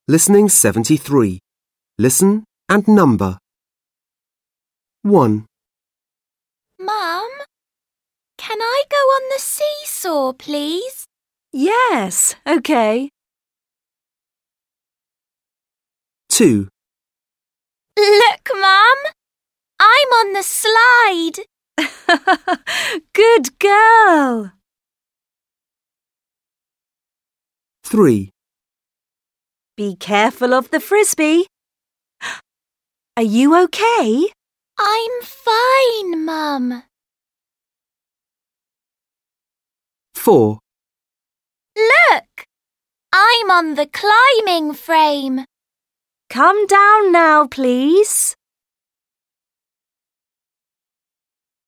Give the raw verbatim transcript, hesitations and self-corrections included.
Listening seventy-three. Listen and number. one. Mum, can I go on the seesaw, please? Yes, OK. two. Look, Mum, I'm on the slide. Good girl. three. Be careful of the frisbee. Are you OK? I'm fine, Mum. four. Look, I'm on the climbing frame. Come down now, please.